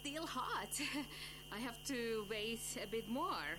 still hot. I have to wait a bit more.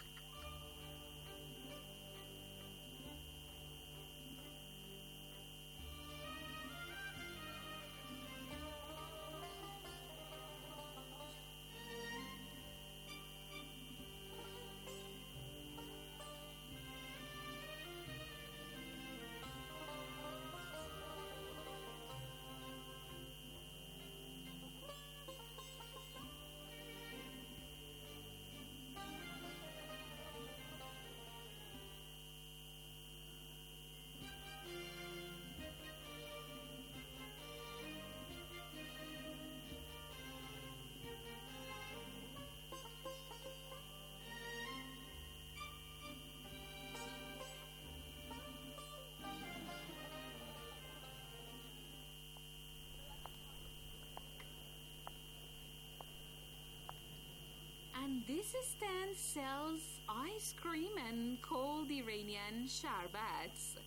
And this stand sells ice cream and cold Iranian sharbats.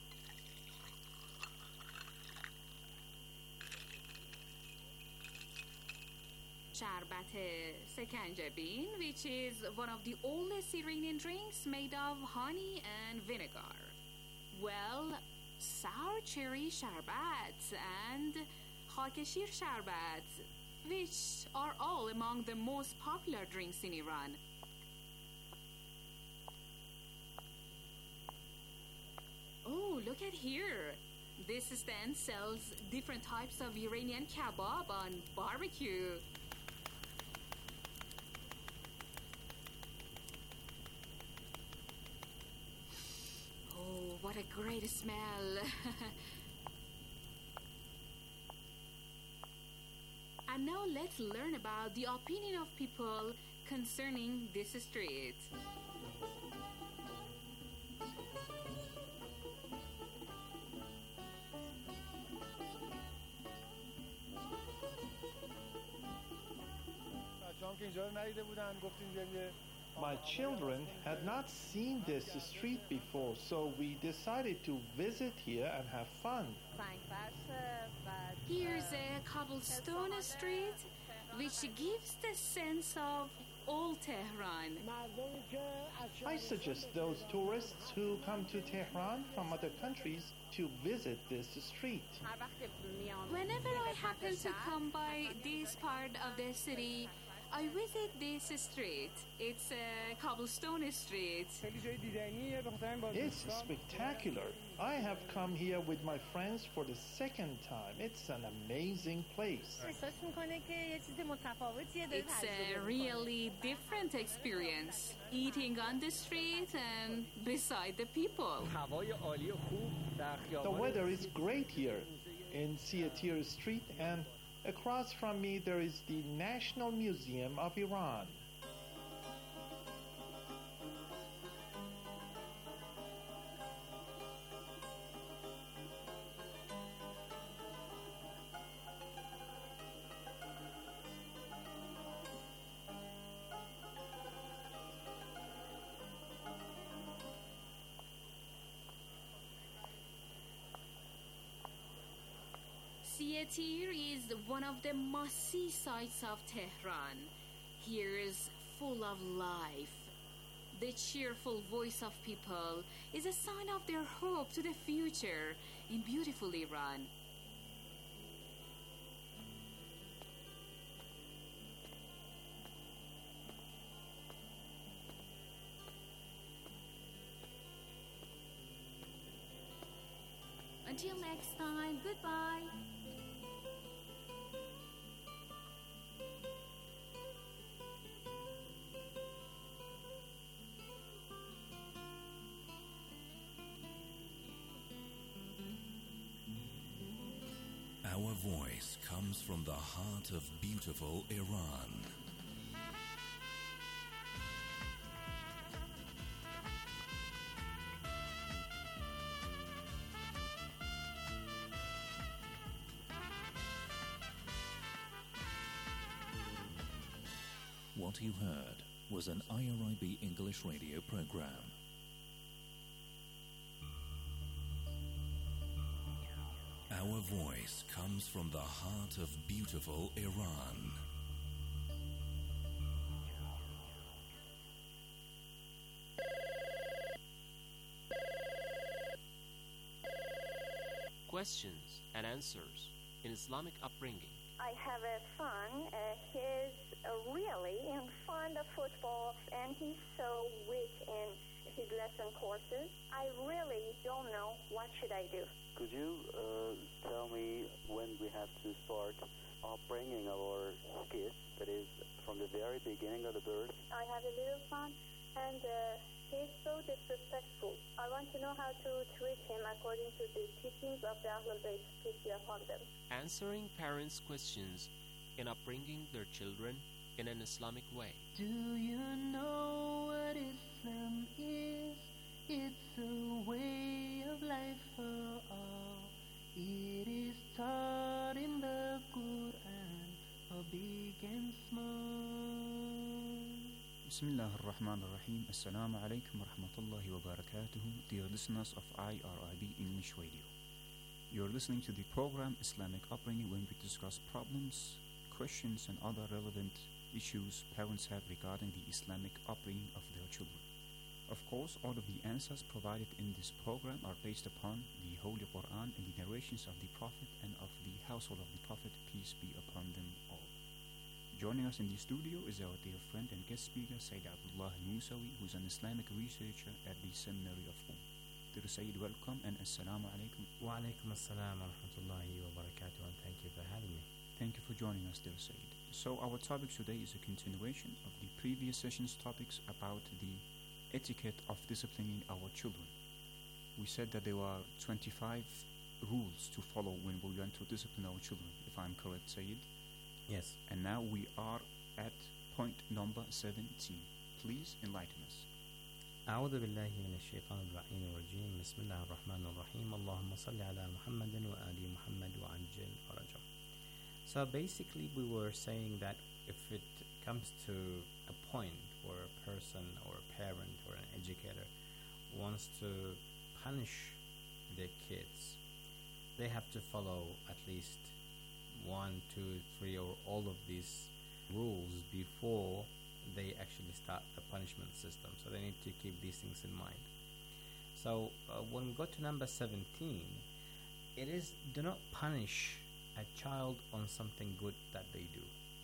Sharbat sekanjabin, which is one of the oldest Iranian drinks made of honey and vinegar. Well, sour cherry sharbats and khakeshir sharbats, which are all among the most popular drinks in Iran. Oh, look at here. This stand sells different types of Iranian kebab on barbecue. Oh, what a great smell. And now let's learn about the opinion of people concerning this street. My children had not seen this street before, so we decided to visit here and have fun. Here's a cobblestone street, which gives the sense of old Tehran. I suggest those tourists who come to Tehran from other countries to visit this street. Whenever I happen to come by this part of the city, I visit this street. It's a cobblestone street. It's spectacular. I have come here with my friends for the second time. It's an amazing place. It's a really different experience, eating on the street and beside the people. The weather is great here in Siatir Street, and across from me there is the National Museum of Iran. Siatir is one of the must-see sights of Tehran. Here is full of life. The cheerful voice of people is a sign of their hope to the future in beautiful Iran. Until next time, goodbye. Our voice comes from the heart of beautiful Iran. What you heard was an IRIB English radio program. Our voice comes from the heart of beautiful Iran. questions and answers in Islamic upbringing. I have a son. He's really fond of football, and he's so weak in his lesson courses. I really don't know what should I do. Could you tell me when we have to start upbringing our kids, that is, from the very beginning of the birth? I have a little son, and he's so disrespectful. I want to know how to treat him according to the teachings of the Ahlul Bayt, peace be upon them. Answering parents' questions in upbringing their children in an Islamic way. Do you know what Islam is? It's a way of life for all. It is taught in the Quran for big and small. Bismillah ar-Rahman ar-Rahim. Assalamu alaikum wa rahmatullahi wa barakatuhu. Dear listeners of IRIB English Radio. You're listening to the program Islamic Upbringing, when we discuss problems, questions and other relevant issues parents have regarding the Islamic upbringing of their children. Of course, all of the answers provided in this program are based upon the Holy Quran and the narrations of the Prophet and of the household of the Prophet, peace be upon them all. Joining us in the studio is our dear friend and guest speaker, Sayyid Abdullah al-Musawi, who's an Islamic researcher at the Seminary of Qom. Dear Sayyid, welcome and assalamu alaikum. Wa alaikum assalam wa rahmatullahi wa barakatuh, and thank you for having me. Thank you for joining us, dear Sayyid. So our topic today is a continuation of the previous session's topics about the etiquette of disciplining our children. We said that there were 25 rules to follow when we want to discipline our children, if I'm correct, Sayyid. Yes. And now we are at point number 17. Please enlighten us. أعوذ بالله من الشيطان اللعين الرجيم. بسم الله الرحمن الرحيم. اللهم صل على محمد وآل محمد وعجل فرجه. So basically we were saying that if it comes to a point where a person or a parent or an educator wants to punish their kids, they have to follow at least 1, 2, 3 or all of these rules before they actually start the punishment system. So they need to keep these things in mind. So when we go to number 17, it is, do not punish a child on something good that they do.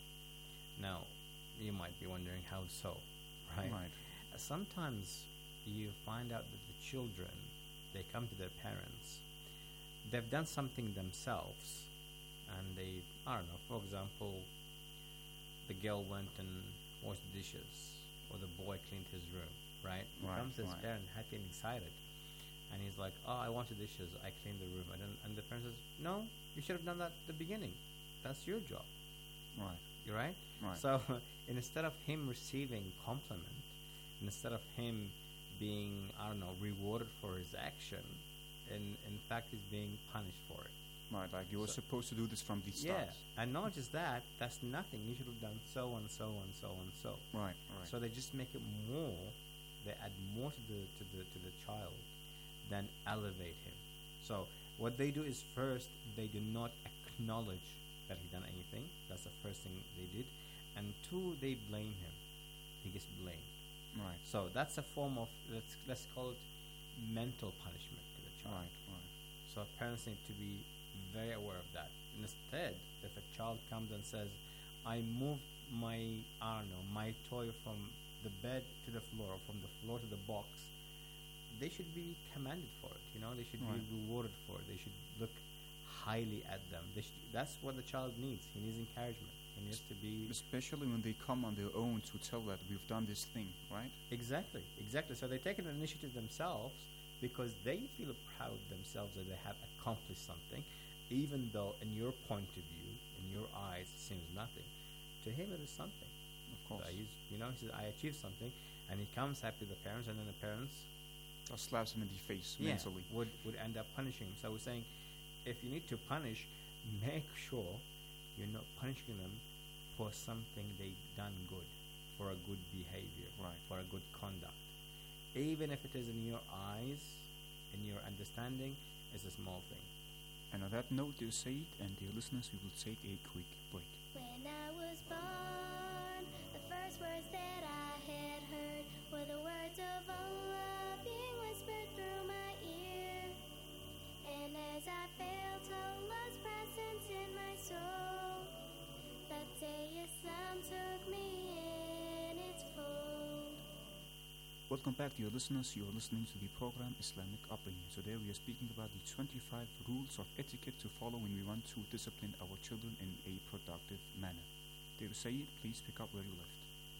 Now, you might be wondering how so, right? Sometimes you find out that the children, they come to their parents, they've done something themselves, and they, I don't know, for example, the girl went and washed the dishes, or the boy cleaned his room, right? Comes his parent happy and excited, and he's like, oh, I washed the dishes, I cleaned the room, and the parent says, no, you should have done that at the beginning. That's your job. Right. You're right? Right. So instead of him receiving compliment, instead of him being, I don't know, rewarded for his action, in fact he's being punished for it. Right, like you were supposed to do this from the start. Yeah, and not just that, that's nothing. You should have done so and so and so and so. Right. So they just make it more, they add more to the child than elevate him. So what they do is, first, they do not acknowledge that he done anything. That's the first thing they did. And 2, they blame him. He gets blamed. Right. So that's a form of, let's call it mental punishment to the child. Right. So parents need to be very aware of that. Instead, if a child comes and says, I moved my toy from the bed to the floor, or from the floor to the box, they should be commended for it. They should be rewarded for it. They should look highly at them. That's what the child needs. He needs encouragement. He needs to be, especially when they come on their own to tell that we've done this thing, right? Exactly. So they take an initiative themselves because they feel proud of themselves that they have accomplished something, even though in your point of view, in your eyes, it seems nothing. To him, it is something. Of course. So he says, I achieved something, and he comes happy to the parents, and then the parents just slaps him in the face mentally. Would end up punishing him. So we're saying, if you need to punish, make sure you're not punishing them for something they've done good, for a good behavior, for a good conduct. Even if it is in your eyes, in your understanding, it's a small thing. And on that note, dear Sayyid and dear listeners, we will take a quick break. When I was born, the first words that I had heard were the words of Allah being whispered through my ear. And as I felt Allah's presence in my soul, that day Islam took me in its fold. Welcome back, dear listeners. You are listening to the program Islamic Upbringing. Today we are speaking about the 25 rules of etiquette to follow when we want to discipline our children in a productive manner. Dear Sayyid, please pick up where you left.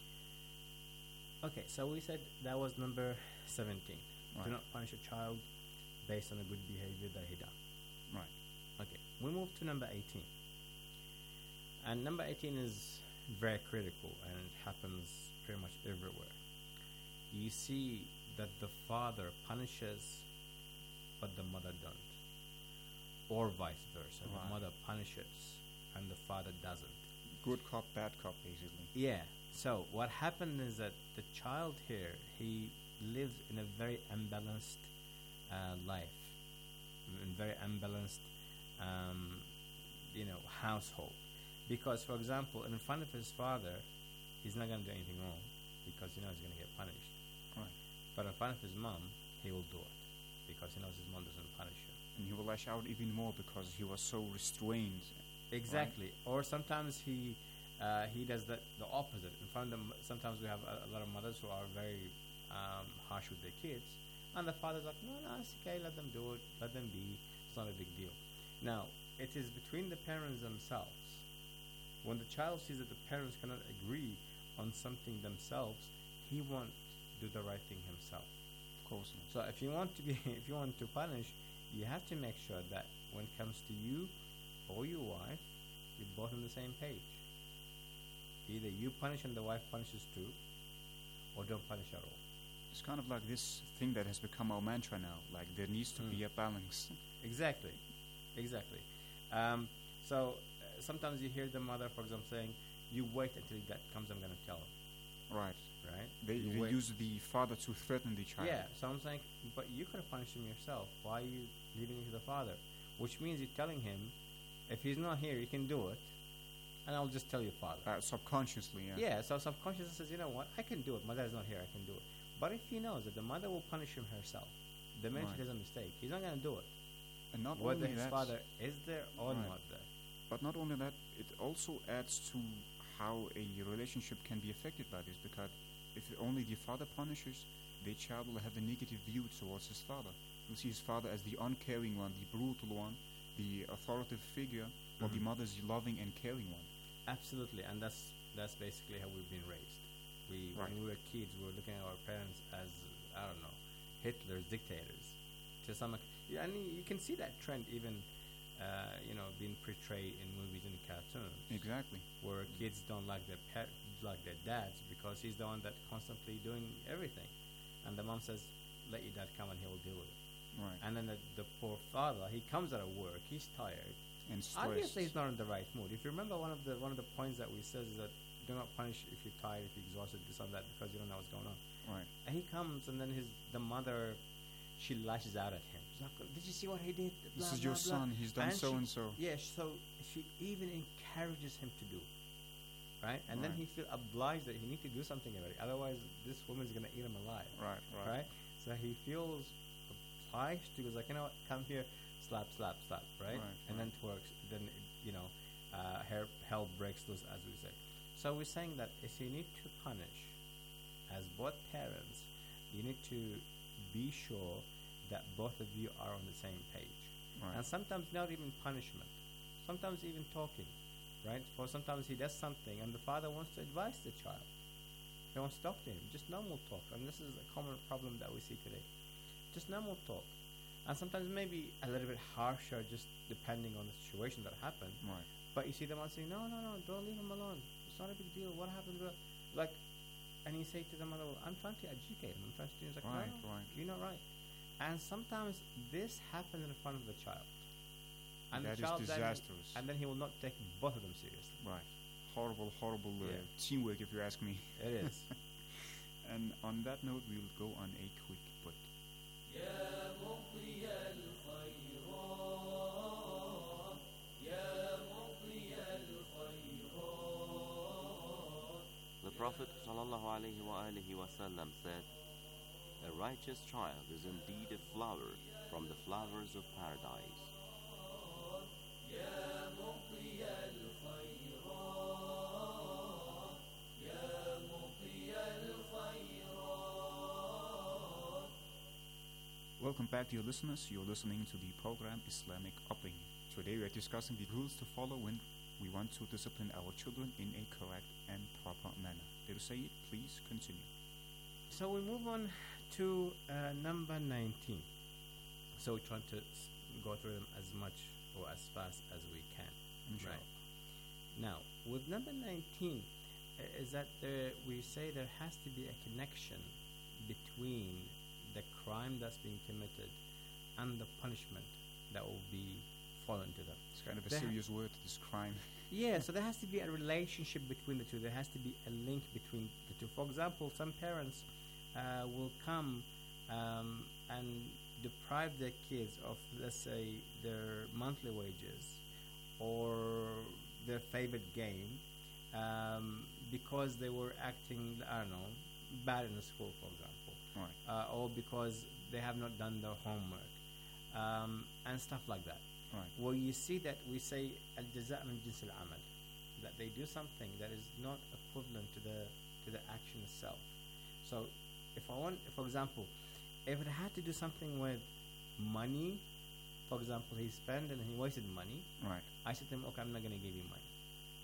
Okay, so we said that was number 17. Right. Do not punish a child based on a good behavior that he done. Right. Okay, we move to number 18. And number 18 is very critical, and it happens pretty much everywhere. You see that the father punishes, but the mother don't. Or vice versa. Right. The mother punishes, and the father doesn't. Good cop, bad cop, basically. Yeah. So what happened is that the child here, he lives in a very unbalanced life, in very unbalanced, household. Because, for example, in front of his father, he's not going to do anything wrong because he knows he's going to get punished. Right. But in front of his mom, he will do it because he knows his mom doesn't punish him. And he will lash out even more because he was so restrained. Exactly. Right? Or sometimes he does the opposite. In front of them, sometimes we have a lot of mothers who are very harsh with their kids, and the father's like, no, it's okay, let them do it, let them be, it's not a big deal. Now, it is between the parents themselves. When the child sees that the parents cannot agree on something themselves, he won't do the right thing himself. Of course not. So if you want to punish, you have to make sure that when it comes to you or your wife, you're both on the same page. Either you punish and the wife punishes too, or don't punish at all. It's kind of like this thing that has become our mantra now. Like, there needs to be a balance. Exactly. Sometimes you hear the mother, for example, saying, you wait until that comes, I'm going to tell him. Right. They You use the father to threaten the child. Yeah, so I'm saying, but you could have punished him yourself. Why are you leaving it to the father? Which means you're telling him, if he's not here, you can do it, and I'll just tell your father. Subconsciously, yeah. Yeah, so subconsciously says, you know what, I can do it. My dad's not here, I can do it. But if he knows that the mother will punish him herself, the minute he does a mistake, he's not going to do it. And not whether only his that, father is there or not there. But not only that, it also adds to how a relationship can be affected by this, because if only the father punishes, the child will have a negative view towards his father. He'll see his father as the uncaring one, the brutal one, the authoritative figure, while the mother is the loving and caring one. Absolutely, and that's basically how we've been raised. When we were kids, we were looking at our parents as, I don't know, Hitler's dictators. To some, and you can see that trend even, being portrayed in movies and cartoons. Exactly. Where kids don't like their dads because he's the one that constantly doing everything, and the mom says, "Let your dad come and he will deal with it." Right. And then the poor father, he comes out of work, he's tired, and stressed. Obviously, he's not in the right mood. If you remember, one of the points that we said is that do not punish if you're tired, if you're exhausted, this or that, because you don't know what's going on. Right. And he comes, and then the mother, she lashes out at him. She's like, "Did you see what he did? Blah, this is blah, your blah." son. He's done so and so. Yeah. So she even encourages him to do it, right? And then he feels obliged that he needs to do something about it. Otherwise, this woman's gonna eat him alive. Right. So he feels obliged. He goes like, you know what? Come here, slap, right? And then it works. Then hell breaks loose, as we say. So we're saying that if you need to punish, as both parents, you need to be sure that both of you are on the same page. Right. And sometimes not even punishment, sometimes even talking, right? For sometimes he does something and the father wants to advise the child. He wants to talk to him, just normal talk. And this is a common problem that we see today. Just normal talk. And sometimes maybe a little bit harsher, just depending on the situation that happened. Right. But you see the mom saying, no, don't leave him alone. It's not a big deal. What happened? And you say to the mother, well, I'm trying to educate him. I'm trying to do it. Like, right. You're not right. And sometimes this happens in front of the child. And that the child is disastrous. And then he will not take both of them seriously. Right. Horrible teamwork, if you ask me. It is. And on that note, we'll go on a quick break. The Prophet ﷺ said, "A righteous child is indeed a flower from the flowers of paradise. Welcome back, dear listeners. You're listening to the program Islamic Upbringing. Today we are discussing the rules to follow when we want to discipline our children in a correct and proper manner. Dear Sayyid, please continue. So we move on to number 19. So we try to go through them as much or as fast as we can. Inshallah. Right. Now, with number 19, is that we say there has to be a connection between the crime that's being committed and the punishment that will be fallen to them. It's kind of a serious word, this crime. Yeah, so there has to be a relationship between the two. There has to be a link between the two. For example, some parents will come and deprive their kids of, let's say, their monthly wages or their favorite game because they were acting, I don't know, bad in the school, for example. Right. Or because they have not done their homework and stuff like that. Right. Well, you see that we say al-jaza' min jins al-amal, that they do something that is not equivalent to the action itself. So, if I want, for example, if it had to do something with money, for example, he spent and he wasted money. Right. I said to him, okay, I'm not going to give you money.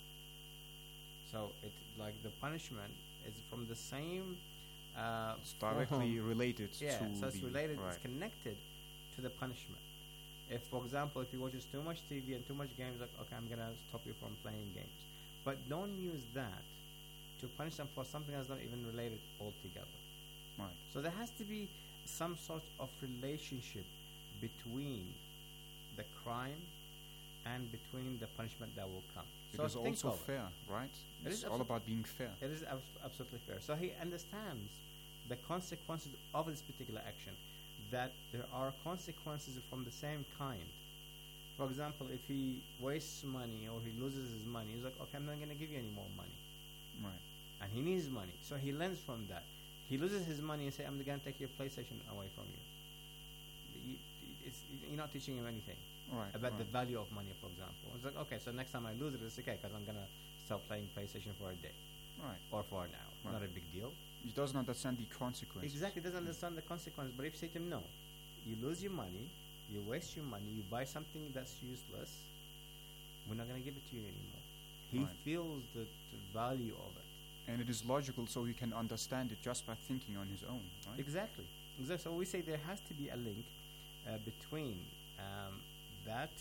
So it's like the punishment is from the same. It's directly related to so it's related. Right. It's connected to the punishment. If, for example, if he watches too much TV and too much games, like, okay, I'm going to stop you from playing games. But don't use that to punish them for something that's not even related altogether. Right. So there has to be some sort of relationship between the crime and between the punishment that will come. It is also fair, right? It's all about being fair. It is absolutely fair. So he understands the consequences of this particular action, that there are consequences from the same kind. For example, if he wastes money or he loses his money, he's like, okay, I'm not going to give you any more money. Right. And he needs money. So he learns from that. He loses his money and say, I'm going to take your PlayStation away from you. You're not teaching him anything about the value of money, for example. It's like, okay, so next time I lose it, it's okay, because I'm going to stop playing PlayStation for a day. Right. Or for an hour. Right. Not a big deal. He doesn't understand the consequences. Exactly, doesn't understand the consequences. But if you say to him, no, you lose your money, you waste your money, you buy something that's useless, we're not going to give it to you anymore. He feels the value of it. And it is logical, so he can understand it just by thinking on his own, right? Exactly. So we say there has to be a link between that,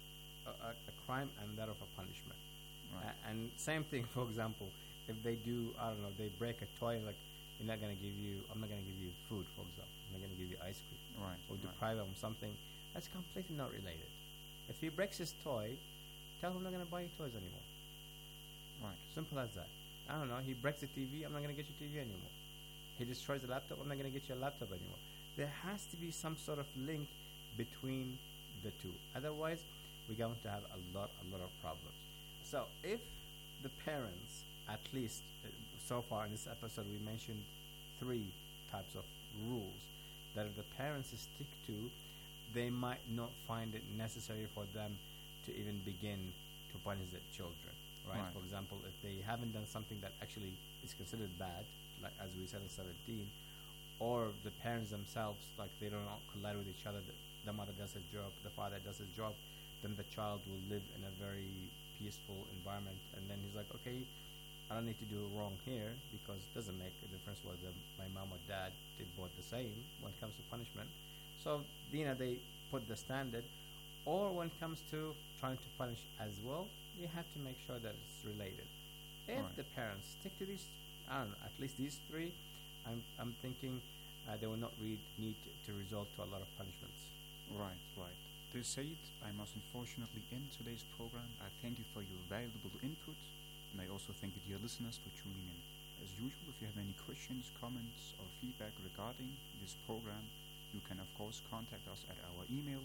a crime, and that of a punishment. Right. And same thing, for example, if they do, I don't know, they break a toy, like, I'm not going to give you food, for example. I'm not going to give you ice cream. Right. Or deprive him of something that's completely not related. If he breaks his toy, tell him I'm not going to buy you toys anymore. Right. Simple as that. I don't know, he breaks the TV, I'm not going to get your TV anymore. He destroys the laptop, I'm not going to get your laptop anymore. There has to be some sort of link between the two. Otherwise, we're going to have a lot of problems. So if the parents, at least so far in this episode, we mentioned 3 types of rules that if the parents stick to, they might not find it necessary for them to even begin to punish their children. Right? For example, if they haven't done something that actually is considered bad, like as we said in 17, or the parents themselves, like they don't collide with each other, the mother does her job, the father does his job, then the child will live in a very peaceful environment, and then he's like, okay, I don't need to do wrong here, because it doesn't make a difference whether my mom or dad did both the same when it comes to punishment. So, they put the standard, or when it comes to trying to punish as well, you have to make sure that it's related. If the parents stick to these, I don't know, at least these 3, I'm thinking they will not need to resort to a lot of punishments. Right. To say it, I must unfortunately end today's program. I thank you for your valuable input, and I also thank you, dear listeners, for tuning in. As usual, if you have any questions, comments, or feedback regarding this program, you can, of course, contact us at our email,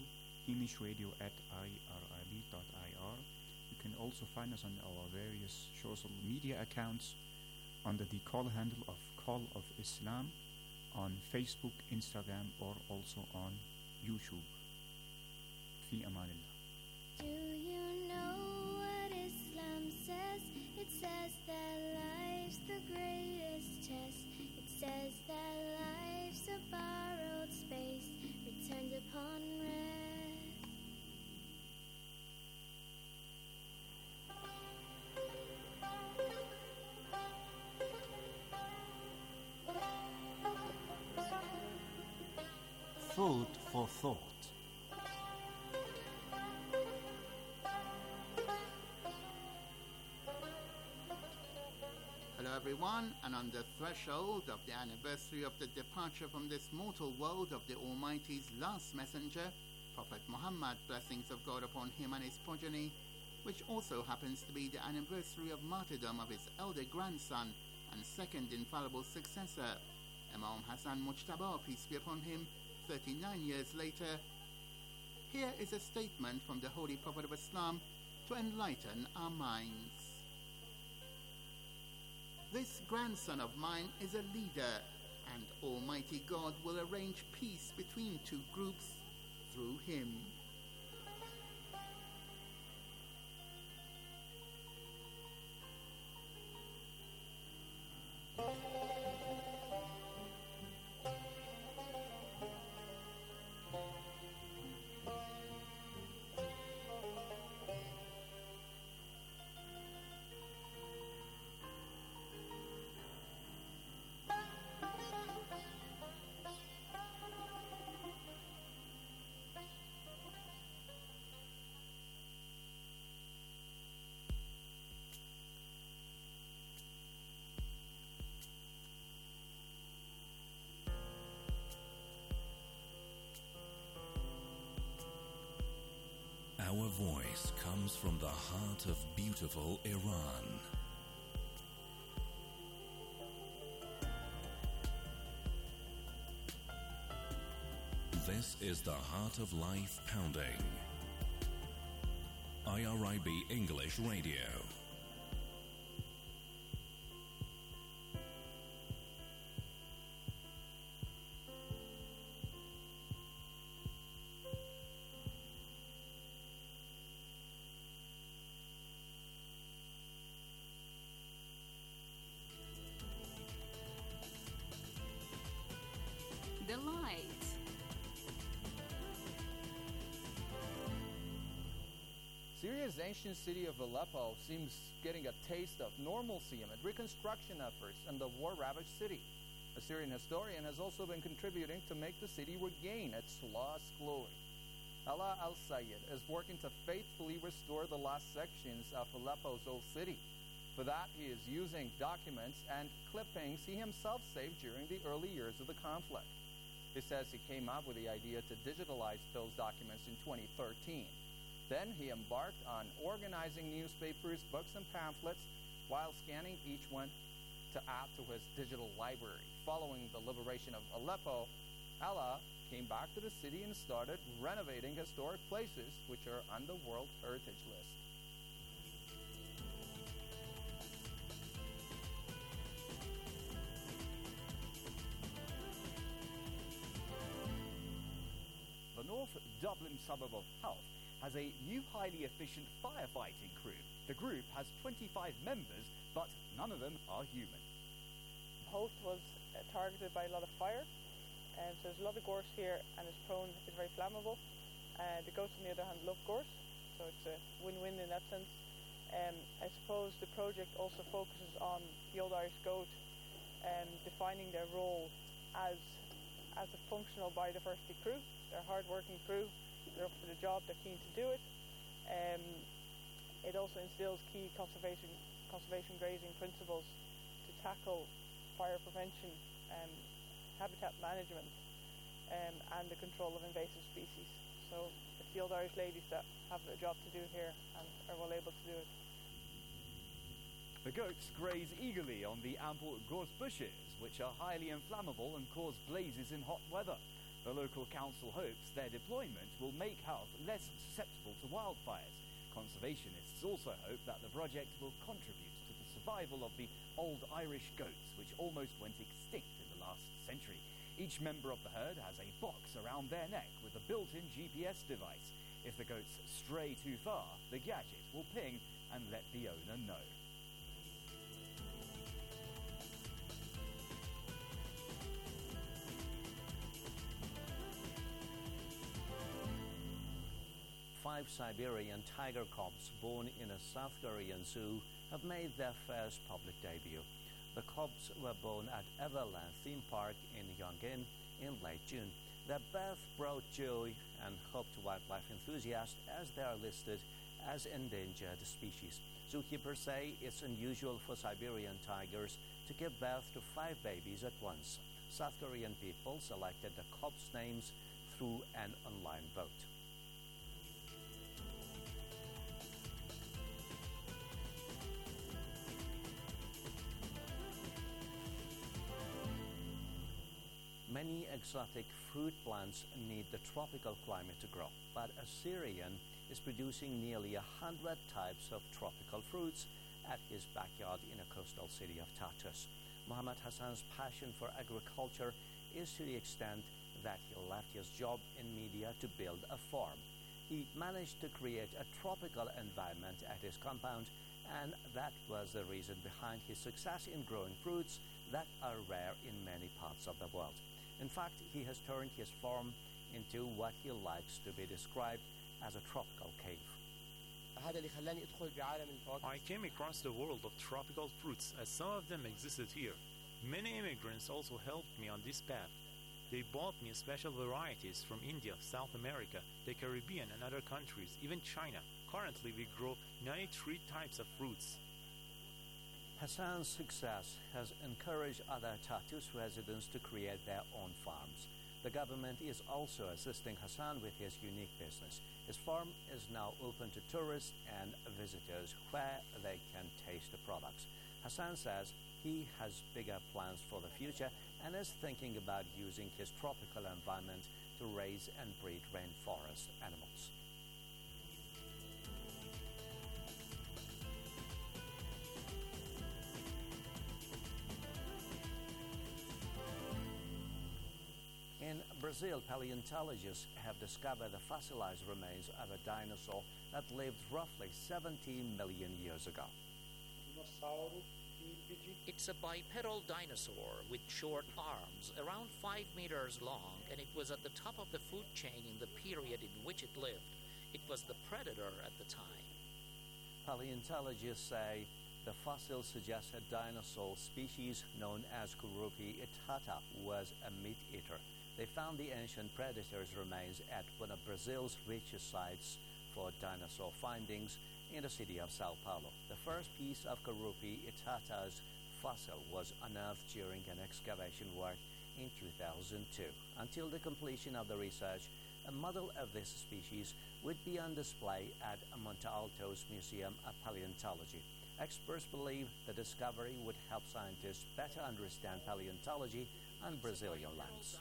englishradio@irib.ir. You can also find us on our various social media accounts under the call handle of Call of Islam on Facebook, Instagram, or also on YouTube. في أمان الله. Do you know what Islam says? It says that life's the greatest test. It says that life's a borrowed space, returned upon rest. Food for thought. Hello everyone, and on the threshold of the anniversary of the departure from this mortal world of the Almighty's last messenger, Prophet Muhammad, blessings of God upon him and his progeny, which also happens to be the anniversary of martyrdom of his elder grandson and second infallible successor, Imam Hassan Mujtaba, peace be upon him, 39 years later, here is a statement from the Holy Prophet of Islam to enlighten our minds. This grandson of mine is a leader, and Almighty God will arrange peace between two groups through him. Our voice comes from the heart of beautiful Iran. This is the Heart of Life Pounding. IRIB English Radio. The light. Syria's ancient city of Aleppo seems getting a taste of normalcy amid reconstruction efforts in the war-ravaged city. A Syrian historian has also been contributing to make the city regain its lost glory. Ala al-Sayed is working to faithfully restore the last sections of Aleppo's old city. For that, he is using documents and clippings he himself saved during the early years of the conflict. He says he came up with the idea to digitalize those documents in 2013. Then he embarked on organizing newspapers, books, and pamphlets while scanning each one to add to his digital library. Following the liberation of Aleppo, Allah came back to the city and started renovating historic places which are on the World Heritage List. The North Dublin suburb of Howth has a new highly efficient firefighting crew. The group has 25 members, but none of them are human. Howth was targeted by a lot of fire, so there's a lot of gorse here, and it's very flammable. The goats, on the other hand, love gorse, so it's a win-win in that sense. I suppose the project also focuses on the Old Irish goat, defining their role as a functional biodiversity crew. They're a hard-working crew. They're up for the job. They're keen to do it. It also instills key conservation grazing principles to tackle fire prevention, habitat management, and the control of invasive species. So it's the Old Irish ladies that have a job to do here and are well able to do it. The goats graze eagerly on the ample gorse bushes, which are highly inflammable and cause blazes in hot weather. The local council hopes their deployment will make Howth less susceptible to wildfires. Conservationists also hope that the project will contribute to the survival of the old Irish goats, which almost went extinct in the last century. Each member of the herd has a box around their neck with a built-in GPS device. If the goats stray too far, the gadget will ping and let the owner know. Five Siberian tiger cubs born in a South Korean zoo have made their first public debut. The cubs were born at Everland Theme Park in Yongin in late June. Their birth brought joy and hope to wildlife enthusiasts as they are listed as endangered species. Zookeepers say it's unusual for Siberian tigers to give birth to 5 babies at once. South Korean people selected the cubs' names through an online vote. Many exotic fruit plants need the tropical climate to grow, but Assyrian is producing nearly 100 types of tropical fruits at his backyard in a coastal city of Tartus. Muhammad Hassan's passion for agriculture is to the extent that he left his job in media to build a farm. He managed to create a tropical environment at his compound, and that was the reason behind his success in growing fruits that are rare in many parts of the world. In fact, he has turned his farm into what he likes to be described as a tropical cave. I came across the world of tropical fruits as some of them existed here. Many immigrants also helped me on this path. They bought me special varieties from India, South America, the Caribbean and other countries, even China. Currently, we grow 93 types of fruits. Hassan's success has encouraged other Tartus residents to create their own farms. The government is also assisting Hassan with his unique business. His farm is now open to tourists and visitors where they can taste the products. Hassan says he has bigger plans for the future and is thinking about using his tropical environment to raise and breed rainforest animals. In Brazil, paleontologists have discovered the fossilized remains of a dinosaur that lived roughly 17 million years ago. It's a bipedal dinosaur with short arms, around 5 meters long, and it was at the top of the food chain in the period in which it lived. It was the predator at the time. Paleontologists say the fossil suggests a dinosaur species known as Kurupi itata was a meat-eater. They found the ancient predator's remains at one of Brazil's richest sites for dinosaur findings in the city of Sao Paulo. The first piece of Kurupi itata's fossil was unearthed during an excavation work in 2002. Until the completion of the research, a model of this species would be on display at Monte Alto's Museum of Paleontology. Experts believe the discovery would help scientists better understand paleontology on Brazilian lands.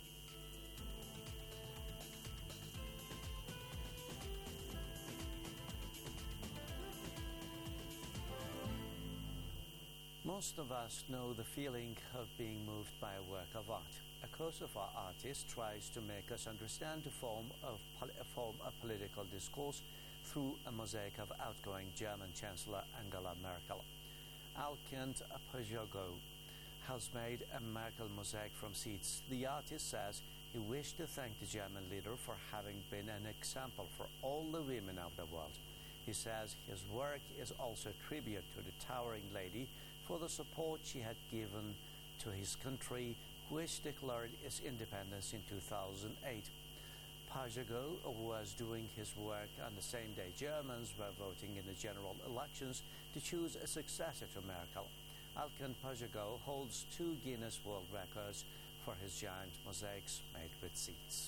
Most of us know the feeling of being moved by a work of art. A Kosovar artist tries to make us understand the form of political discourse through a mosaic of outgoing German Chancellor Angela Merkel. Alkent Pajogo has made a Merkel mosaic from seeds. The artist says he wished to thank the German leader for having been an example for all the women of the world. He says his work is also a tribute to the towering lady for the support she had given to his country, which declared its independence in 2008. Pajago was doing his work on the same day Germans were voting in the general elections to choose a successor to Merkel. Alkan Pajago holds 2 Guinness World Records for his giant mosaics made with seeds.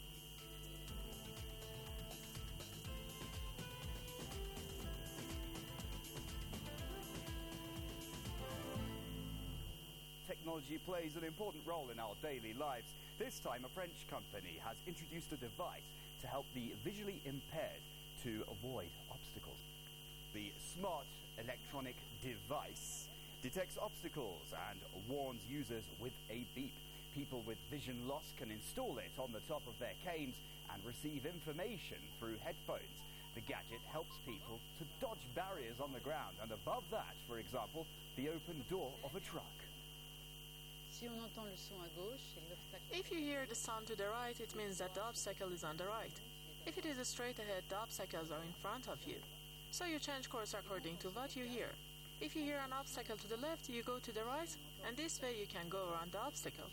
Technology plays an important role in our daily lives. This time, a French company has introduced a device to help the visually impaired to avoid obstacles. The smart electronic device detects obstacles and warns users with a beep. People with vision loss can install it on the top of their canes and receive information through headphones. The gadget helps people to dodge barriers on the ground, and above that, for example, the open door of a truck. If you hear the sound to the right, it means that the obstacle is on the right. If it is straight ahead, the obstacles are in front of you. So you change course according to what you hear. If you hear an obstacle to the left, you go to the right, and this way you can go around the obstacle.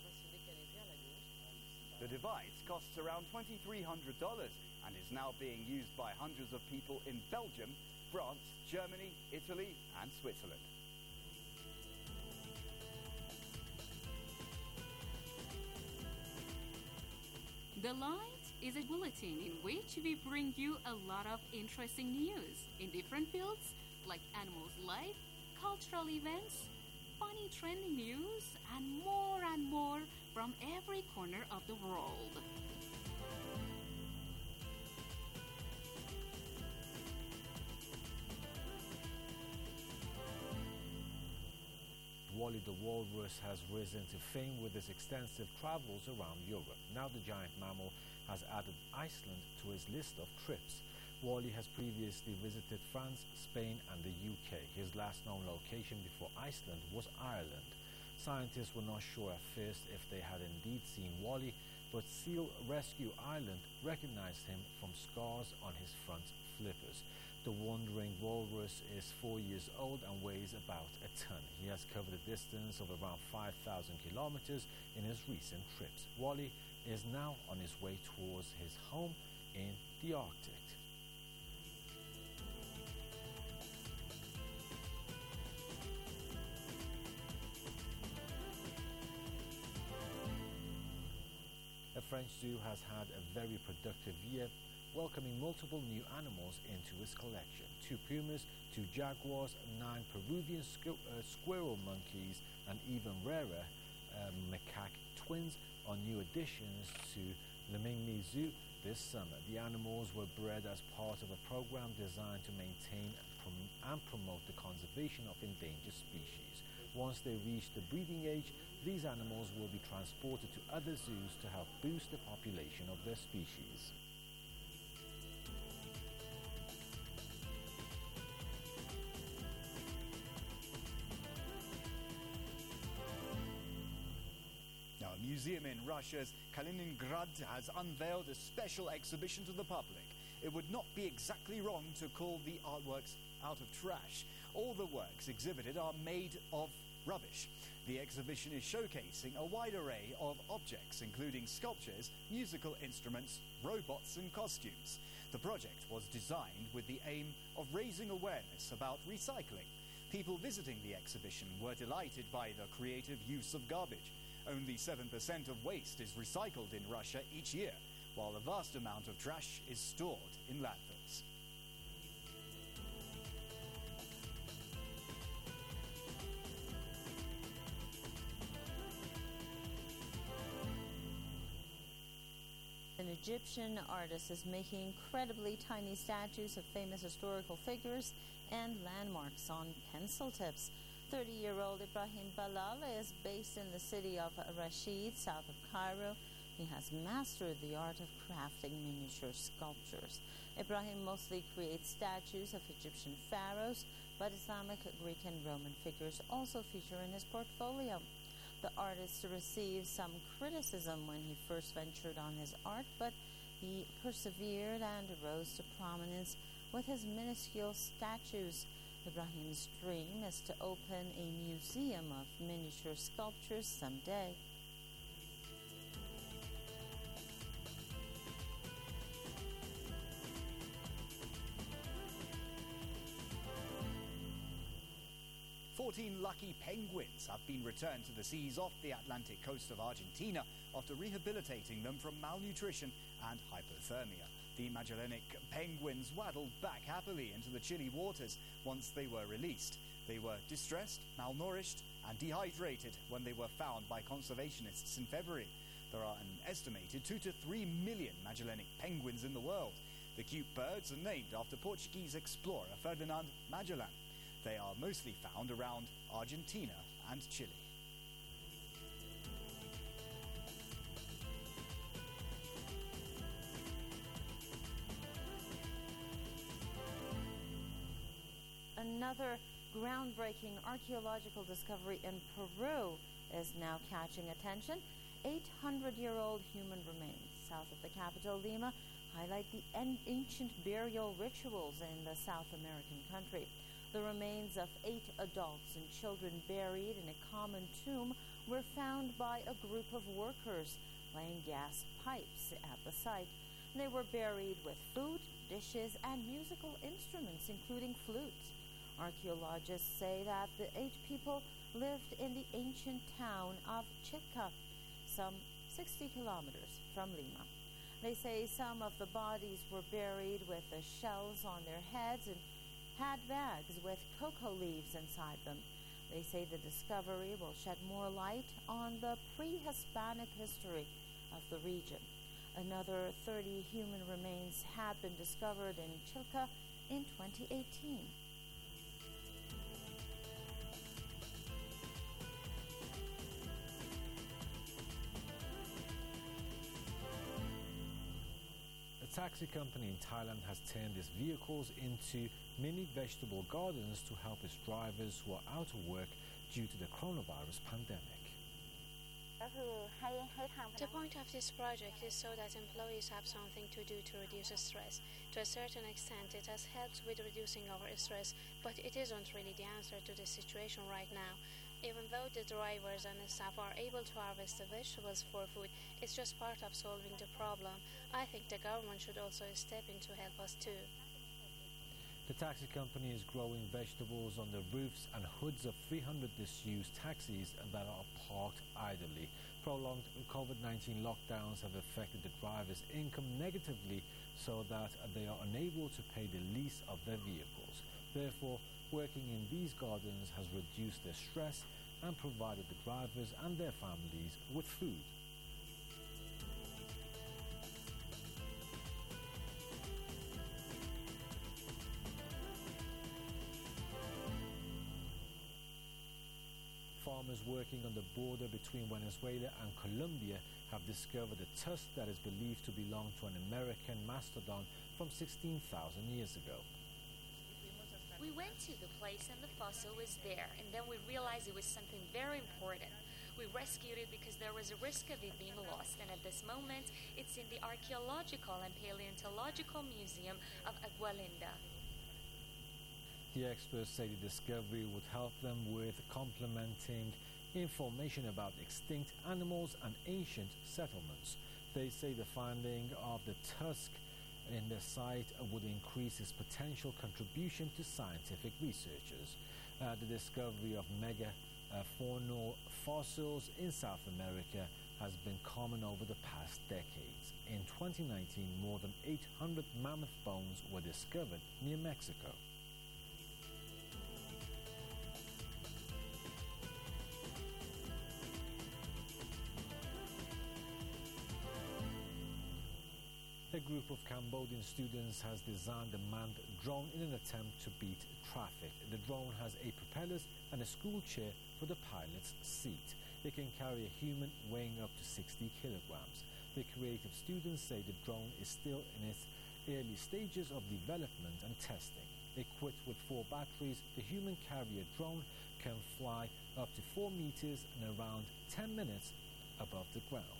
The device costs around $2,300 and is now being used by hundreds of people in Belgium, France, Germany, Italy, and Switzerland. The Light is a bulletin in which we bring you a lot of interesting news in different fields like animals' life, cultural events, funny trending news, and more from every corner of the world. Wally the walrus has risen to fame with his extensive travels around Europe. Now the giant mammal has added Iceland to his list of trips. Wally has previously visited France, Spain and the UK. His last known location before Iceland was Ireland. Scientists were not sure at first if they had indeed seen Wally, but Seal Rescue Ireland recognized him from scars on his front flippers. The wandering walrus is 4 years old and weighs about a ton. He has covered a distance of around 5,000 kilometers in his recent trips. Wally is now on his way towards his home in the Arctic. The French zoo has had a very productive year, welcoming multiple new animals into its collection. 2 pumas, 2 jaguars, 9 Peruvian squirrel monkeys, and even rarer macaque twins are new additions to Lemingny Zoo this summer. The animals were bred as part of a program designed to maintain and promote the conservation of endangered species. Once they reach the breeding age, these animals will be transported to other zoos to help boost the population of their species. A museum in Russia's Kaliningrad has unveiled a special exhibition to the public. It would not be exactly wrong to call the artworks out of trash. All the works exhibited are made of rubbish. The exhibition is showcasing a wide array of objects, including sculptures, musical instruments, robots and costumes. The project was designed with the aim of raising awareness about recycling. People visiting the exhibition were delighted by the creative use of garbage. Only 7% of waste is recycled in Russia each year, while a vast amount of trash is stored in landfills. An Egyptian artist is making incredibly tiny statues of famous historical figures and landmarks on pencil tips. 30-year-old Ibrahim Balal is based in the city of Rashid, south of Cairo. He has mastered the art of crafting miniature sculptures. Ibrahim mostly creates statues of Egyptian pharaohs, but Islamic, Greek, and Roman figures also feature in his portfolio. The artist received some criticism when he first ventured on his art, but he persevered and rose to prominence with his minuscule statues. Ibrahim's dream is to open a museum of miniature sculptures someday. Lucky penguins have been returned to the seas off the Atlantic coast of Argentina after rehabilitating them from malnutrition and hypothermia. The Magellanic penguins waddled back happily into the chilly waters once they were released. They were distressed, malnourished, and dehydrated when they were found by conservationists in February. There are an estimated 2 to 3 million Magellanic penguins in the world. The cute birds are named after Portuguese explorer Ferdinand Magellan. They are mostly found around Argentina and Chile. Another groundbreaking archaeological discovery in Peru is now catching attention. 800-year-old human remains south of the capital, Lima, highlight the ancient burial rituals in the South American country. The remains of 8 adults and children buried in a common tomb were found by a group of workers laying gas pipes at the site. They were buried with food, dishes, and musical instruments, including flutes. Archaeologists say that the 8 people lived in the ancient town of Chilca, some 60 kilometers from Lima. They say some of the bodies were buried with the shells on their heads and had bags with cocoa leaves inside them. They say the discovery will shed more light on the pre-Hispanic history of the region. Another 30 human remains have been discovered in Chilca in 2018. A taxi company in Thailand has turned its vehicles into mini vegetable gardens to help its drivers who are out of work due to the coronavirus pandemic. The point of this project is so that employees have something to do to reduce stress. To a certain extent, it has helped with reducing our stress, but it isn't really the answer to the situation right now. Even though the drivers and the staff are able to harvest the vegetables for food, it's just part of solving the problem. I think the government should also step in to help us too. The taxi company is growing vegetables on the roofs and hoods of 300 disused taxis that are parked idly. Prolonged COVID-19 lockdowns have affected the drivers' income negatively so that they are unable to pay the lease of their vehicles. Therefore, working in these gardens has reduced their stress and provided the drivers and their families with food. Farmers working on the border between Venezuela and Colombia have discovered a tusk that is believed to belong to an American mastodon from 16,000 years ago. We went to the place and the fossil was there, and then we realized it was something very important. We rescued it because there was a risk of it being lost, and at this moment it's in the Archaeological and Paleontological Museum of Agualinda. The experts say the discovery would help them with complementing information about extinct animals and ancient settlements. They say the finding of the tusk in the site would increase its potential contribution to scientific researchers. The discovery of megafaunal fossils in South America has been common over the past decades. In 2019, more than 800 mammoth bones were discovered near Mexico. A group of Cambodian students has designed a manned drone in an attempt to beat traffic. The drone has 8 propellers and a school chair for the pilot's seat. It can carry a human weighing up to 60 kilograms. The creative students say the drone is still in its early stages of development and testing. Equipped with 4 batteries, the human carrier drone can fly up to 4 meters and around 10 minutes above the ground.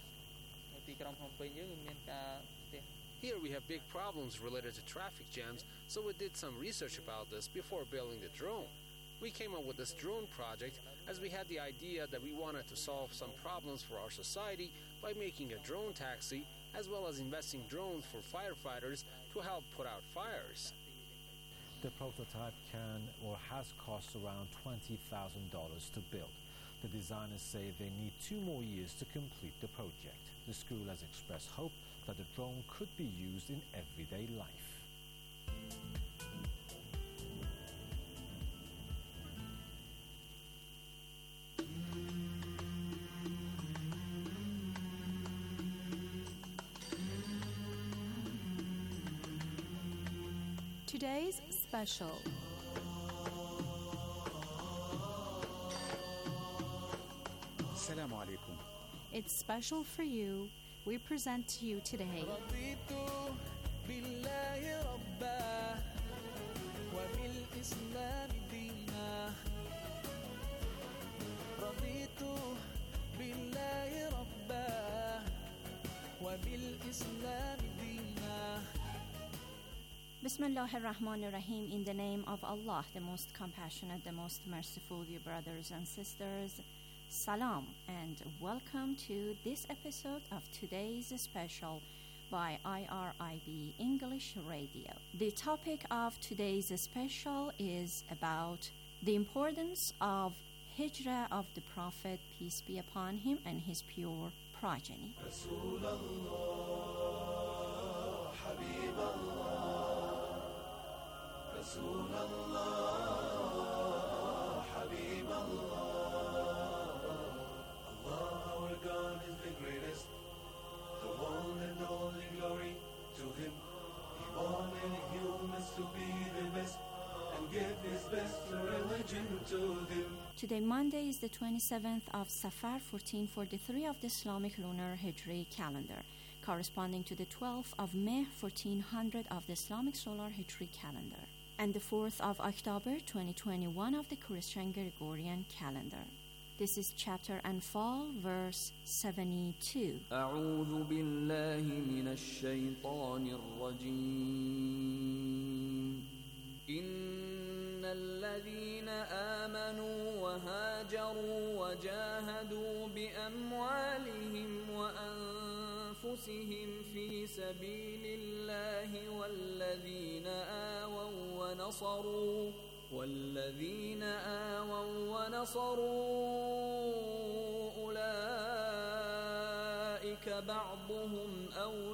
Here we have big problems related to traffic jams, so we did some research about this before building the drone. We came up with this drone project as we had the idea that we wanted to solve some problems for our society by making a drone taxi, as well as investing drones for firefighters to help put out fires. The prototype can or has cost around $20,000 to build. The designers say they need 2 more years to complete the project. The school has expressed hope that the drone could be used in everyday life. Today's special. Assalamu alaikum. It's special for you. We present to you today بالله ربا وبالإسلام Bismillah ar-Rahman ar-Rahim. In the name of Allah, the most compassionate, the most merciful, dear brothers and sisters, Salam, and welcome to this episode of today's special by IRIB English Radio. The topic of today's special is about the importance of Hijrah of the Prophet, peace be upon him, and his pure progeny. Today, Monday, is the 27th of Safar, 1443 of the Islamic lunar Hijri calendar, corresponding to the 12th of May, 1400 of the Islamic solar Hijri calendar, and the 4th of October, 2021 of the Christian Gregorian calendar. This is chapter Anfal, verse 72. أعوذ بالله من الشيطان الرجيم. إن الذين آمنوا وهاجروا وجاهدوا بأموالهم وأنفسهم في سبيل الله والذين آووا ونصروا أولئك بعضهم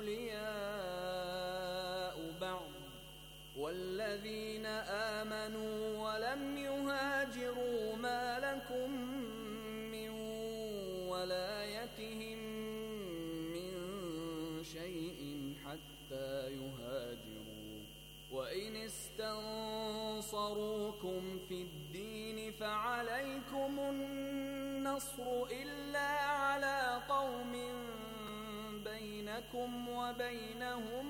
أولياء بعض والذين آمنوا ولم يهاجروا ما لكم من ولايتهم من شيء حتى يهاجروا وإن استنصروكم في الدين فعليكم النصر إلا على قوم بينكم وبينهم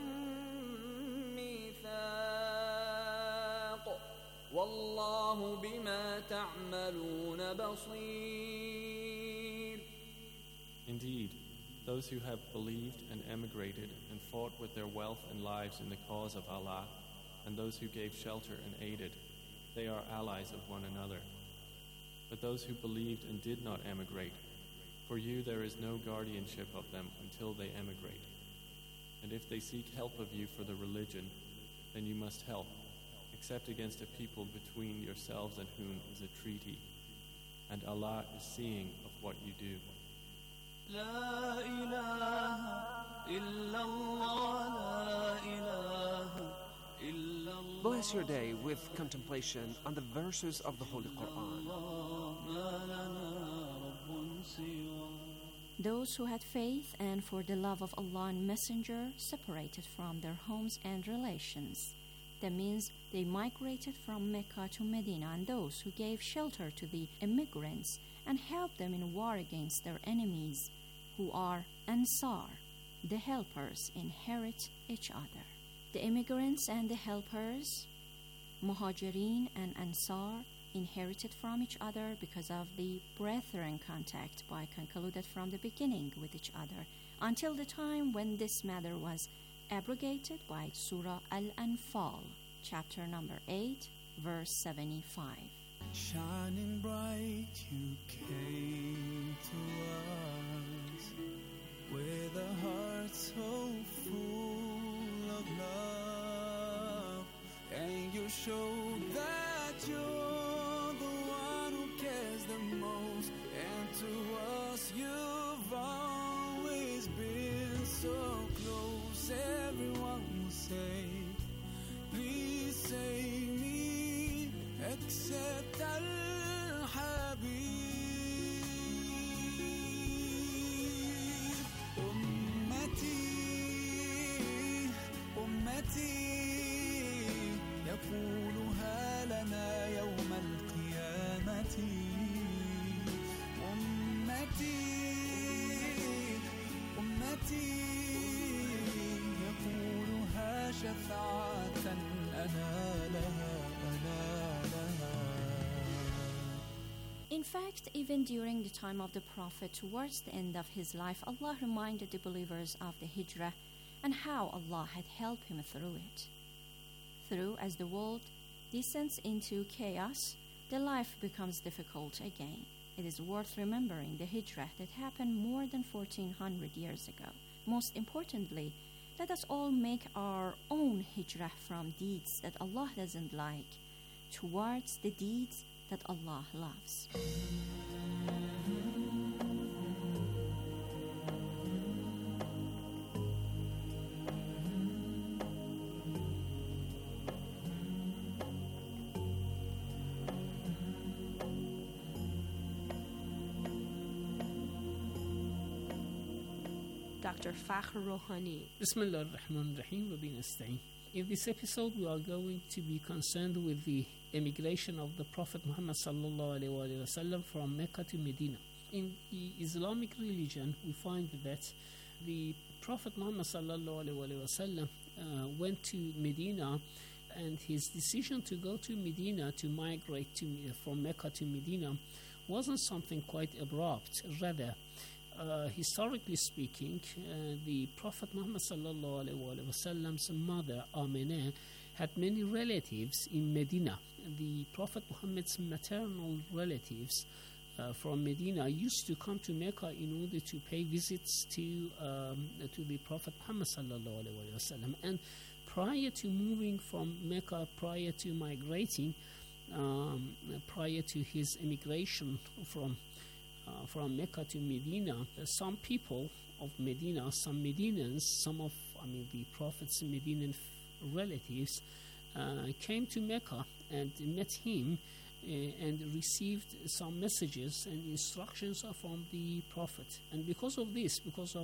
ميثاق والله بما تعملون بصير. Indeed, those who have believed and emigrated and fought with their wealth and lives in the cause of Allah, and those who gave shelter and aided, they are allies of one another. But those who believed and did not emigrate, for you there is no guardianship of them until they emigrate. And if they seek help of you for the religion, then you must help, except against a people between yourselves and whom is a treaty. And Allah is seeing of what you do. لا إله إلا الله لا إله إلا الله. Bless your day with contemplation on the verses of the Holy Quran. Those who had faith and for the love of Allah and Messenger separated from their homes and relations. That means they migrated from Mecca to Medina, and those who gave shelter to the immigrants and helped them in war against their enemies, who are Ansar, the helpers, inherit each other. The immigrants and the helpers, Muhajirin and Ansar, inherited from each other because of the brethren contact by concluded from the beginning with each other, until the time when this matter was abrogated by Surah Al-Anfal, chapter number 8, verse 75. Shining bright, you came to us with a heart so full of love, and you showed that you're the one who cares the most, and to us you've always been so close. Everyone will say, please save me, except Al-Habib. أمتي يقولها لنا يوم القيامة. أمتي يقولها شفاعة أنا لها. In fact, even during the time of the Prophet, towards the end of his life, Allah reminded the believers of the Hijrah and how Allah had helped him through it. through, as the world descends into chaos, the life becomes difficult again. It is worth remembering the hijrah that happened more than 1400 years ago. Most importantly, let us all make our own hijrah from deeds that Allah doesn't like towards the deeds that Allah loves. Dr. Fakhr Rouhani. Bismillah ar-Rahman ar-Rahim wa bin nasta'in. In this episode, we are going to be concerned with the emigration of the Prophet Muhammad sallallahu alaihi wasallam from Mecca to Medina. In the Islamic religion, we find that the Prophet Muhammad sallallahu alaihi wasallam went to Medina, and his decision to go to Medina, to migrate from Mecca to Medina, wasn't something quite abrupt. Rather, historically speaking, the Prophet Muhammad sallallahu alaihi wasallam's mother Aminah had many relatives in Medina. The Prophet Muhammad's maternal relatives from Medina used to come to Mecca in order to pay visits to the Prophet Muhammad sallallahu alaihi wasallam. And prior to moving from Mecca, prior to migrating, prior to his immigration from Mecca to Medina, some people of Medina, some Medinans, the Prophet's Medinan relatives came to Mecca and met him and received some messages and instructions from the Prophet. And because of this,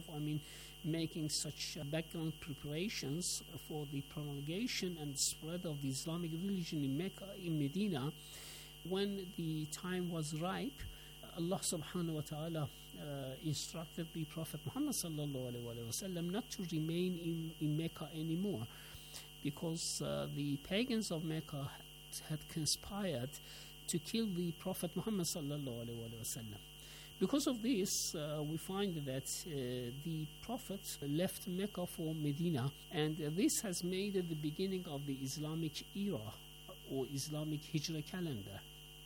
making such background preparations for the promulgation and spread of the Islamic religion in Mecca, in Medina, when the time was ripe, Allah subhanahu wa ta'ala instructed the Prophet Muhammad sallallahu alaihi wasallam not to remain in Mecca anymore, because the pagans of Mecca had conspired to kill the Prophet Muhammad sallallahu alaihi wasallam. Because of this, we find that the Prophet left Mecca for Medina, and this has made the beginning of the Islamic era or Islamic Hijrah calendar.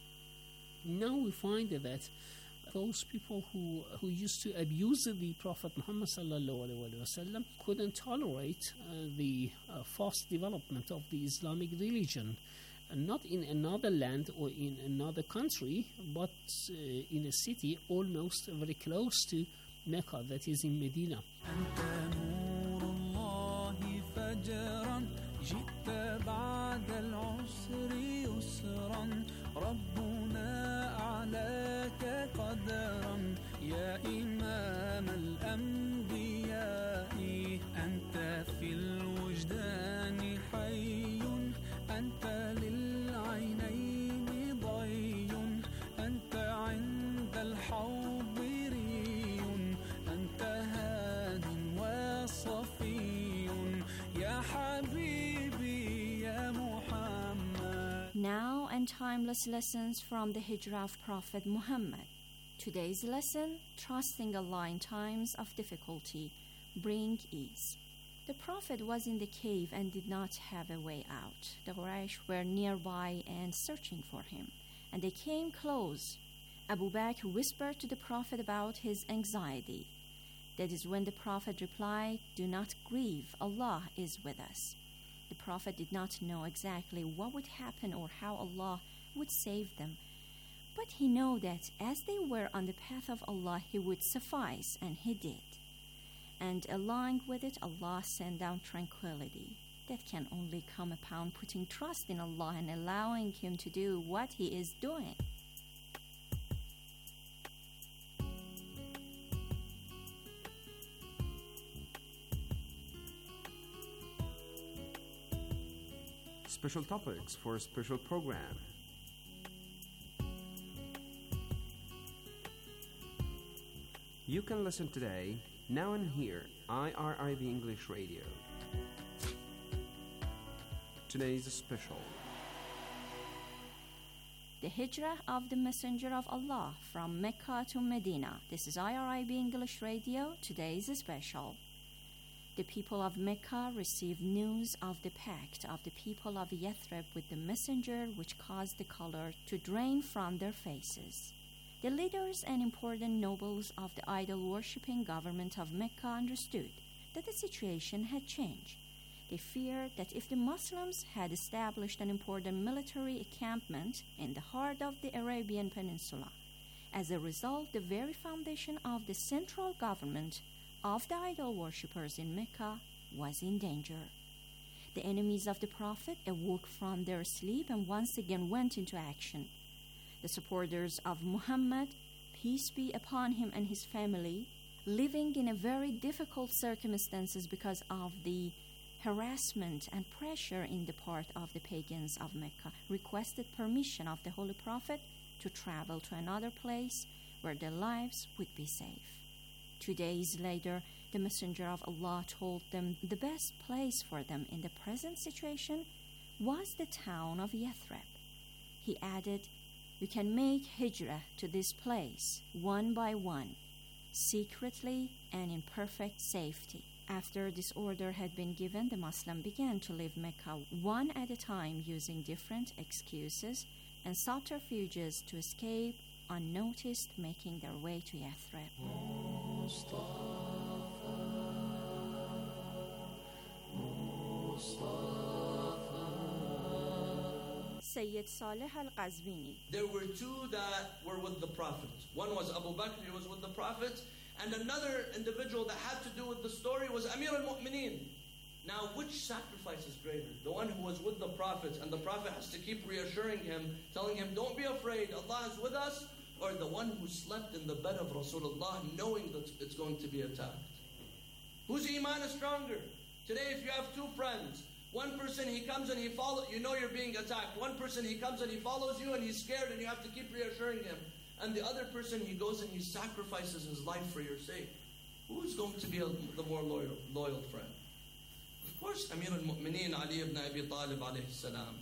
Now we find that those people who used to abuse the Prophet Muhammad sallallahu alaihi wasallam couldn't tolerate the fast development of the Islamic religion, not in another land or in another country, but in a city almost very close to Mecca, that is in Medina. أعلاك قدرا يا إمام الأنبياء أنت في الوجدان حي أنت للعينين ضي أنت عند الحوض ري أنت هاد وصفي يا حبيبي يا محمد. Now and timeless lessons from the Hijrah of Prophet Muhammad. Today's lesson, trusting Allah in times of difficulty, bring ease. The Prophet was in the cave and did not have a way out. The Quraysh were nearby and searching for him, and they came close. Abu Bakr whispered to the Prophet about his anxiety. That is when the Prophet replied, "Do not grieve, Allah is with us." The Prophet did not know exactly what would happen or how Allah would save them, but he knew that as they were on the path of Allah, He would suffice, and He did. And along with it, Allah sent down tranquility that can only come upon putting trust in Allah and allowing Him to do what He is doing. Special topics for a special program. You can listen today, now and here, IRIB English Radio. Today's special. The Hijrah of the Messenger of Allah from Mecca to Medina. This is IRIB English Radio. Today's special. the people of Mecca received news of the pact of the people of Yathrib with the messenger, which caused the color to drain from their faces. The leaders and important nobles of the idol-worshipping government of Mecca understood that the situation had changed. They feared that if the Muslims had established an important military encampment in the heart of the Arabian Peninsula, as a result, the very foundation of the central government of the idol worshippers in Mecca was in danger. The enemies of the Prophet awoke from their sleep and once again went into action. The supporters of Muhammad, peace be upon him and his family, living in a very difficult circumstances because of the harassment and pressure in the part of the pagans of Mecca, requested permission of the Holy Prophet to travel to another place where their lives would be safe. 2 days later, the Messenger of Allah told them the best place for them in the present situation was the town of Yathrib. He added, "You can make hijrah to this place one by one, secretly and in perfect safety." After this order had been given, the Muslim began to leave Mecca one at a time, using different excuses and subterfuges to escape unnoticed, making their way to Yathrib. Sayyid Saleh al-Qazwini. There were two that were with the Prophet. One was Abu Bakr, he was with the Prophet, and another individual that had to do with the story was Amir al-Mu'mineen. Now, which sacrifice is greater? The one who was with the Prophet, and the Prophet has to keep reassuring him, telling him, "Don't be afraid, Allah is with us," or the one who slept in the bed of Rasulullah knowing that it's going to be attacked? Whose iman is stronger? Today, if you have two friends, one person he comes and he follows, you know you're being attacked. One person he comes and he follows you and he's scared and you have to keep reassuring him. And the other person, he goes and he sacrifices his life for your sake. Who's going to be the more loyal friend? Of course, Amir al-Mu'mineen Ali ibn Abi Talib alayhi salam.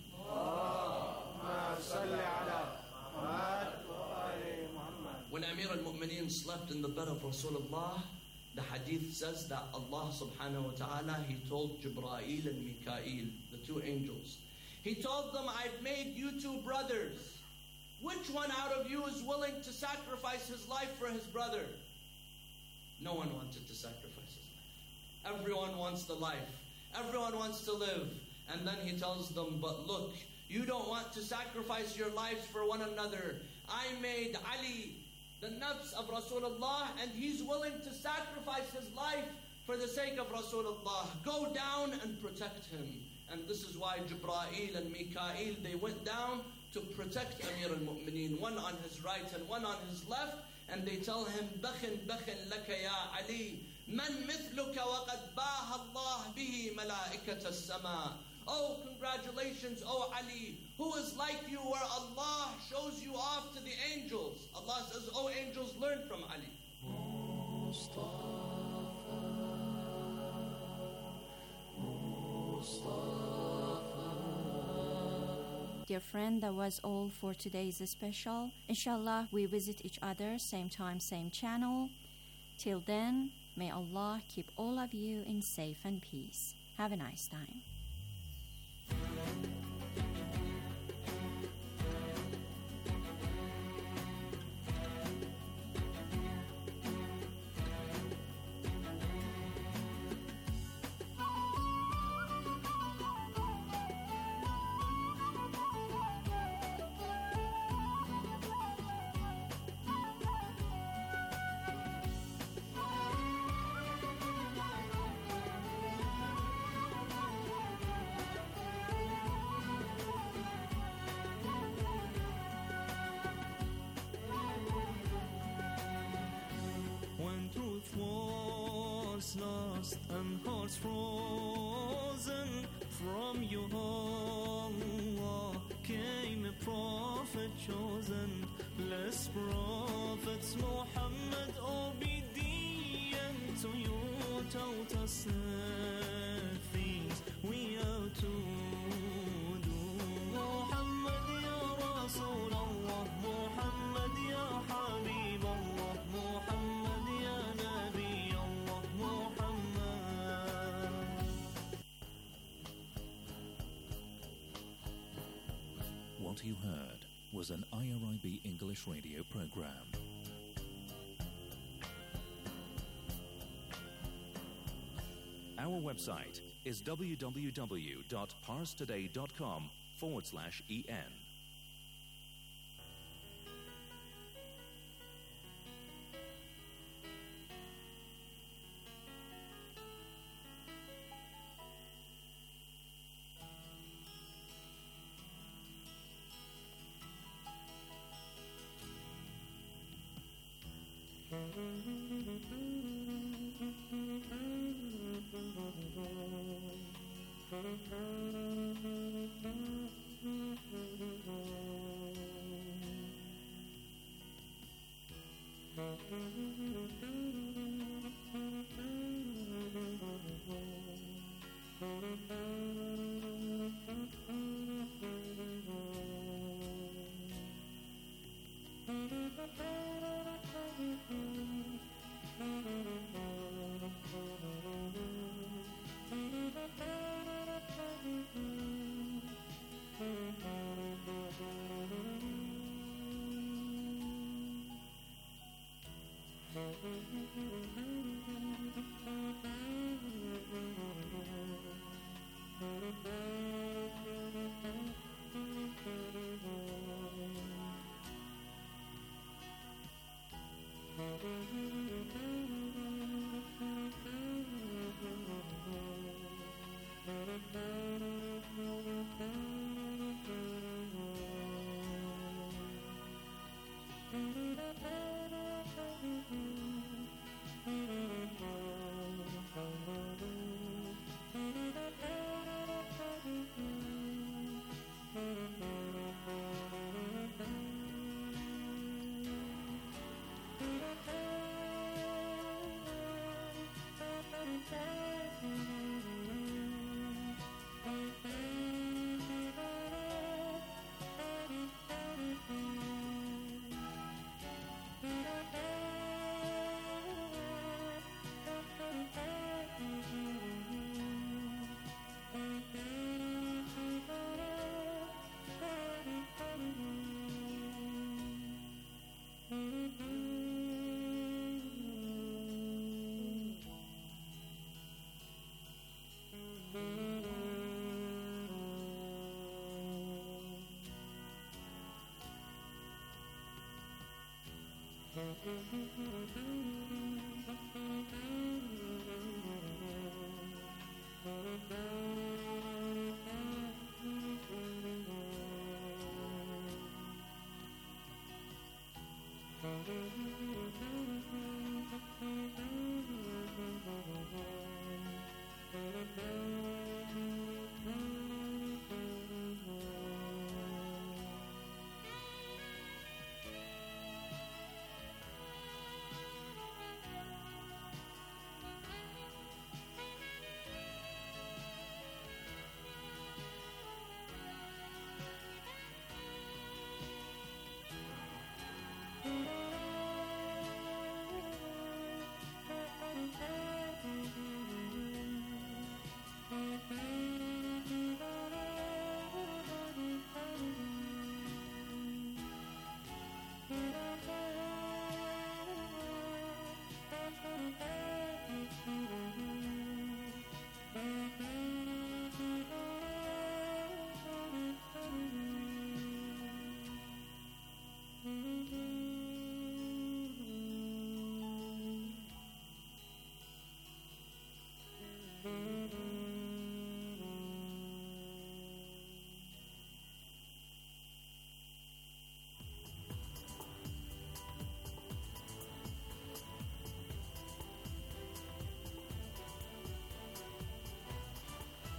When Amir al-Mu'mineen slept in the bed of Rasulullah, the hadith says that Allah subhanahu wa ta'ala, He told Jibreel and Mikael, the two angels, He told them, "I've made you two brothers. Which one out of you is willing to sacrifice his life for his brother?" No one wanted to sacrifice his life. Everyone wants the life. Everyone wants to live. And then He tells them, "But look, you don't want to sacrifice your lives for one another. I made Ali the nafs of Rasulullah, and he's willing to sacrifice his life for the sake of Rasulullah. Go down and protect him." And this is why Jibreel and Mikael, they went down to protect Amir al-Mu'mineen, one on his right and one on his left, and they tell him, "Bakhin laka ya Ali, man mithluka wa qad baha Allah bihi mala'ikat as-sama." Oh, congratulations, oh Ali, who is like you where Allah shows you off to the angels. Allah says, "Oh angels, learn from Ali." Dear friend, that was all for today's special. Inshallah, we visit each other, same time, same channel. Till then, may Allah keep all of you in safe and peace. Have a nice time. Lost and hearts frozen from you, Allah came a prophet chosen, less prophets, Muhammad obedient to you, taught us things we are to do. Muhammad ya Rasul Allah, Muhammad ya Habib Allah, Muhammad ya Nabi Allah, Muhammad What you heard was an IRIB English radio program. Our website is www.parstoday.com/en.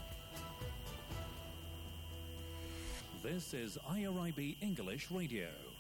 This is IRIB English Radio.